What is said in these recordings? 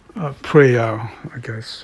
Priya, I guess,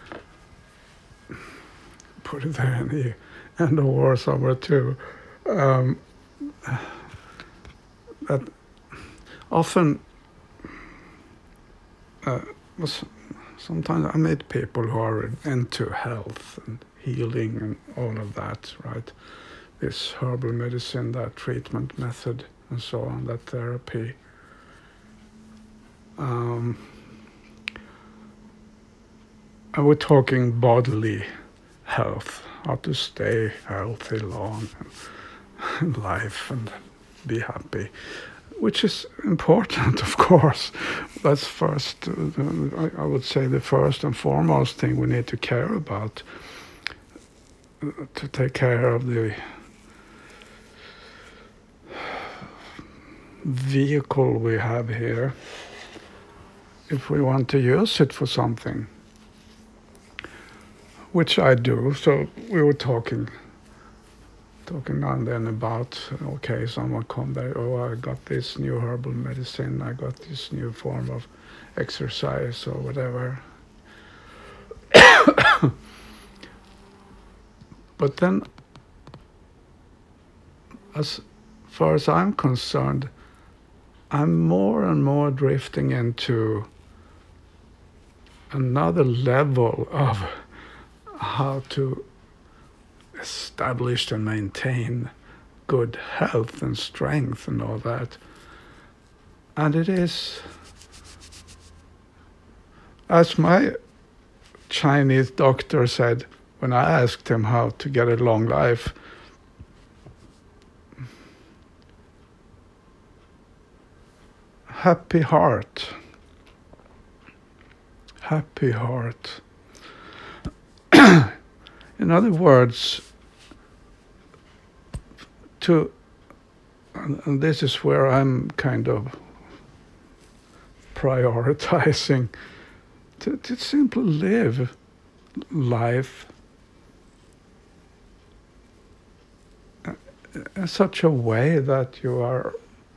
put it there in the end of war somewhere too. Um, that often uh, was sometimes I meet people who are into health and healing and all of that, right? This herbal medicine, that treatment method, and so on, that therapy. Um, and we're talking bodily health, how to stay healthy long in life and be happy, which is important, of course. That's first, I would say the first and foremost thing we need to care about, to take care of the vehicle we have here, if we want to use it for something, which I do. So we were talking now and then about, okay, someone come there, oh, I got this new herbal medicine, I got this new form of exercise or whatever. But then, as far as I'm concerned, I'm more and more drifting into another level of how to establish and maintain good health and strength and all that. And it is, as my Chinese doctor said when I asked him how to get a long life, happy heart. Happy heart. In other words, and this is where I'm kind of prioritizing, to simply live life in such a way that you are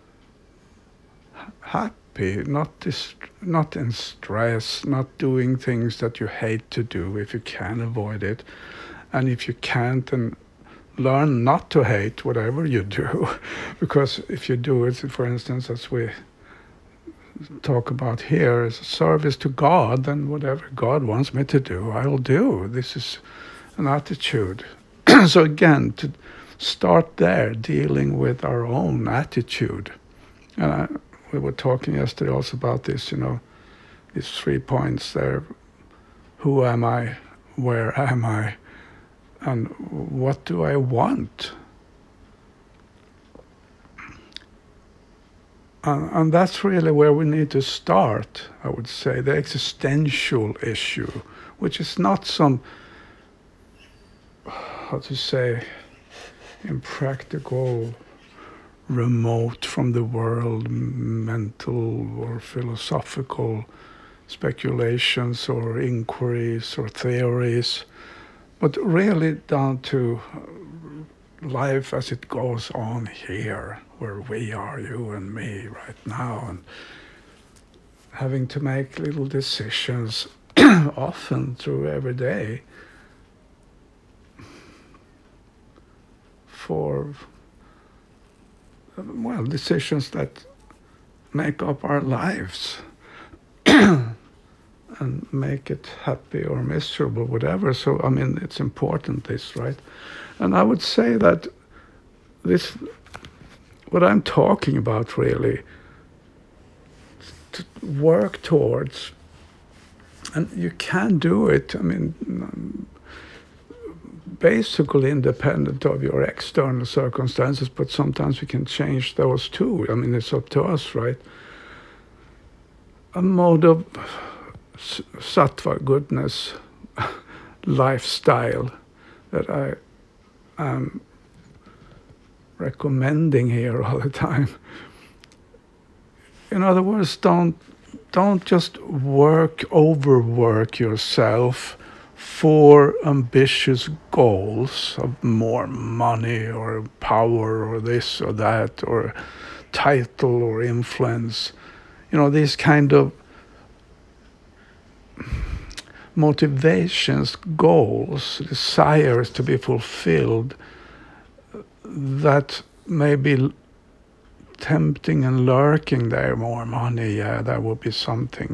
happy, not in stress, not doing things that you hate to do if you can avoid it. And if you can't, then learn not to hate whatever you do. Because if you do it, for instance, as we talk about here, as a service to God, then whatever God wants me to do, I'll do. This is an attitude. So again, to start there, dealing with our own attitude. And we were talking yesterday also about this, these 3 points there. Who am I? Where am I? And what do I want? And that's really where we need to start, I would say, the existential issue, which is not some, how to say, impractical, remote from the world, mental or philosophical speculations or inquiries or theories, but really down to life as it goes on here, where we are, you and me, right now, and having to make little decisions often through every day for, well, decisions that make up our lives and make it happy or miserable, whatever. So, I mean, it's important, this, right? And I would say that this, what I'm talking about really, to work towards, and you can do it, I mean, basically independent of your external circumstances, but sometimes we can change those too. I mean, it's up to us, right? A mode of sattva, goodness, lifestyle that I am recommending here all the time. In other words, don't just overwork yourself for ambitious goals of more money or power or this or that or title or influence. These kind of motivations, goals, desires to be fulfilled that may be tempting and lurking there. More money, yeah, that would be something.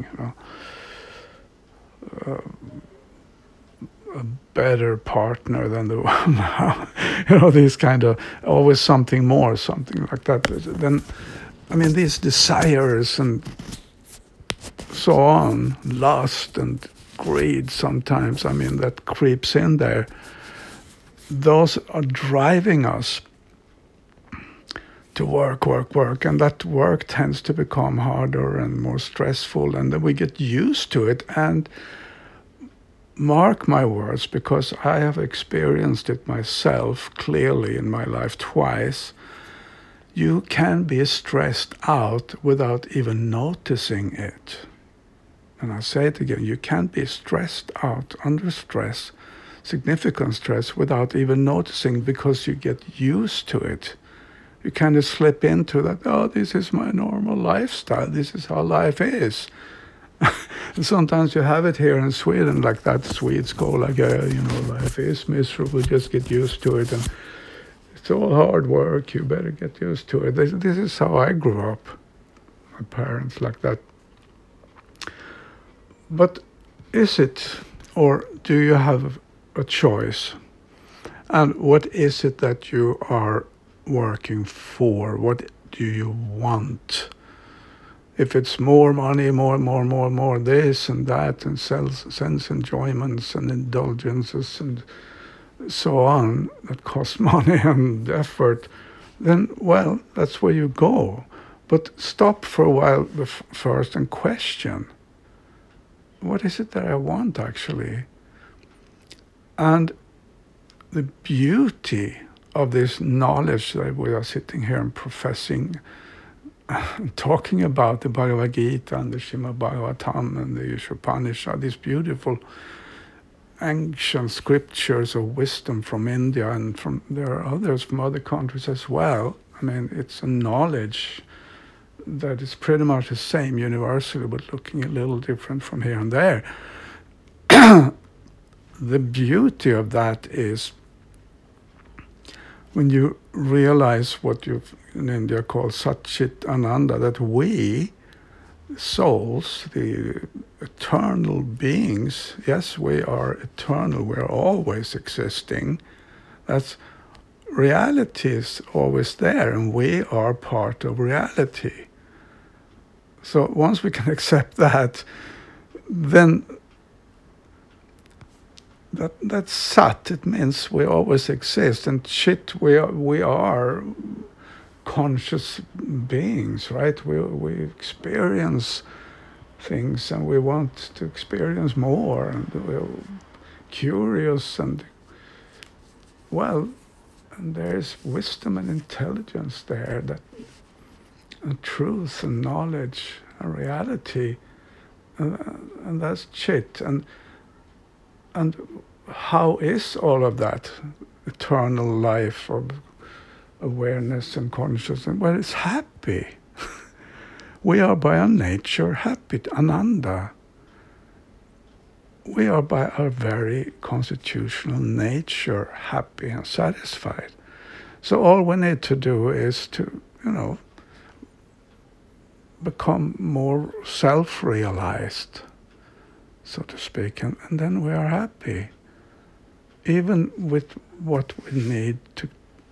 A better partner than the one now. These kind of always something more, something like that. Then, these desires and so on, lust and greed sometimes, that creeps in there. Those are driving us to work, and that work tends to become harder and more stressful, and then we get used to it. And mark my words, because I have experienced it myself clearly in my life twice, you can be stressed out without even noticing it. And I say it again, you can be stressed out, under stress, significant stress, without even noticing, because you get used to it. You kind of slip into that, oh, this is my normal lifestyle, this is how life is. And sometimes you have it here in Sweden, like that Swedes go, like, life is miserable, just get used to it, and it's all hard work, you better get used to it. This is how I grew up, my parents like that. But is it, or do you have a choice? And what is it that you are working for? What do you want? If it's more money, more, this and that, and sense enjoyments and indulgences and so on, that cost money and effort, then, well, that's where you go. But stop for a while first and question, what is it that I want actually? And the beauty of this knowledge that we are sitting here and professing, talking about the Bhagavad Gita and the Srimad Bhagavatam and the Upanishad, these beautiful ancient scriptures of wisdom from India, and there are others from other countries as well. It's a knowledge that is pretty much the same universally, but looking a little different from here and there. The beauty of that is when you realize what you've in India call Satchit Ananda, that we, souls, the eternal beings, yes, we are eternal, we are always existing. That's reality is always there, and we are part of reality. So once we can accept that, then that's Sat. It means we always exist, and Chit, we are conscious beings, right? We experience things, and we want to experience more, and we're curious, and there's wisdom and intelligence there, that and truth and knowledge and reality, and that's Chit. And how is all of that eternal life of awareness and consciousness? Well, it's happy. We are by our nature happy, Ananda. We are by our very constitutional nature happy and satisfied. So all we need to do is to, become more self-realized, so to speak, and then we are happy, even with what we need to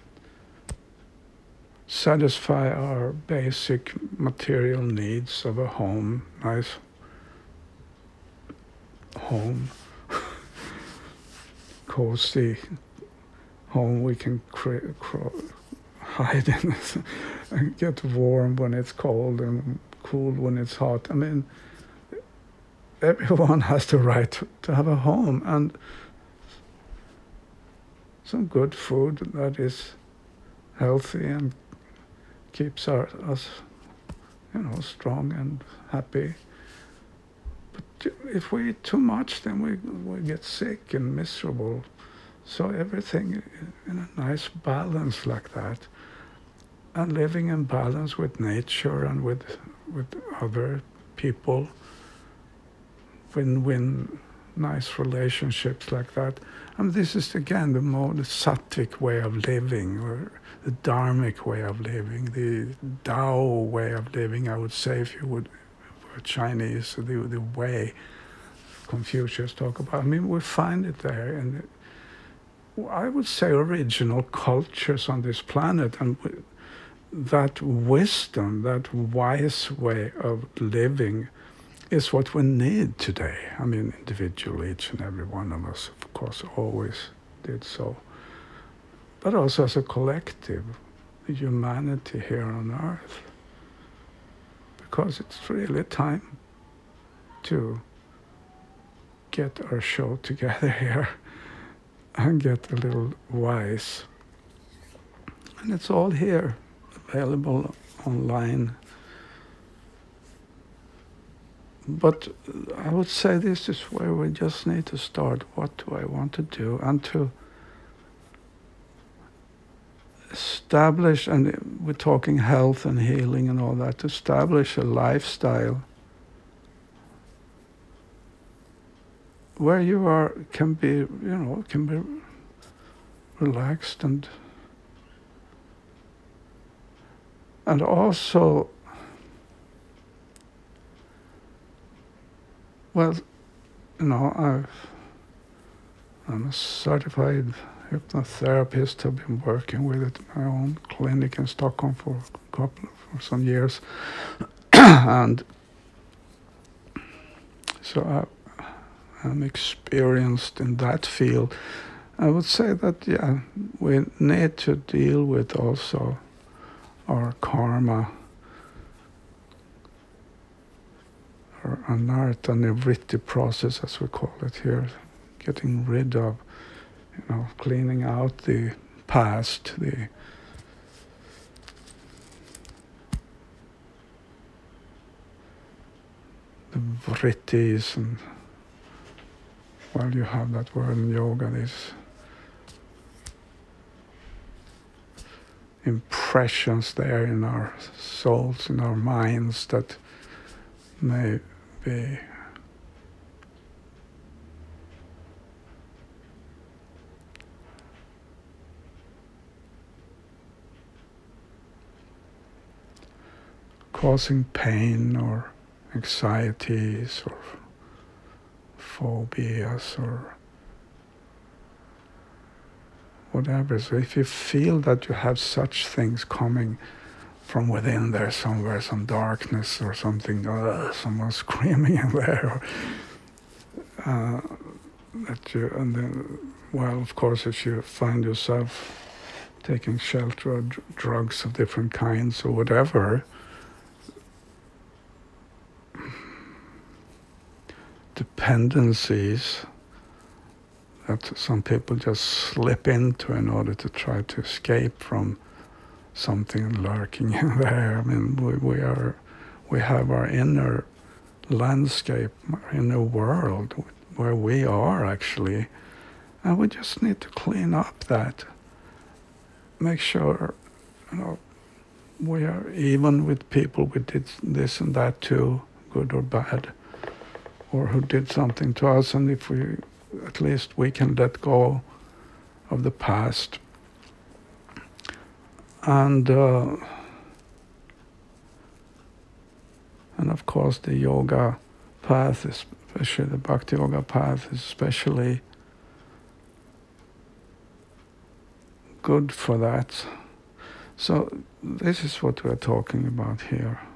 satisfy our basic material needs of a home, nice home, cozy home we can hide in and get warm when it's cold and cool when it's hot. Everyone has the right to have a home and some good food that is healthy and keeps us, strong and happy. But if we eat too much, then we get sick and miserable. So everything in a nice balance like that, and living in balance with nature and with other people, win-win nice relationships like that. And this is again the sattvic way of living, or the dharmic way of living, the Tao way of living, I would say, if you would, for Chinese, the way Confucius talk about. I mean, we find it there, and I would say original cultures on this planet, and that wisdom, that wise way of living is what we need today. I mean, individually, each and every one of us, of course, always did so. But also as a collective, the humanity here on Earth. Because it's really time to get our show together here and get a little wise. And it's all here, available online. But I would say this is where we just need to start. What do I want to do? And to establish, and we're talking health and healing and all that, to establish a lifestyle where you can be relaxed and also, well, I'm a certified hypnotherapist. I've been working with it in my own clinic in Stockholm for some years, and so I'm experienced in that field. I would say that we need to deal with also our karma, or anartha nivritti process, as we call it here, getting rid of, cleaning out the past, the vrittis, and you have that word in yoga, these impressions there in our souls, in our minds, that may be causing pain or anxieties or phobias or whatever. So if you feel that you have such things coming from within there somewhere, some darkness or something, someone screaming in there, of course, if you find yourself taking shelter or drugs of different kinds or whatever, dependencies that some people just slip into in order to try to escape from something lurking in there. I mean, we have our inner landscape, our inner world, where we are actually, and we just need to clean up that. Make sure, we are even with people who did this and that too, good or bad, or who did something to us, and if at least we can let go of the past. And of course the yoga path, especially the Bhakti Yoga path, is especially good for that. So this is what we're talking about here.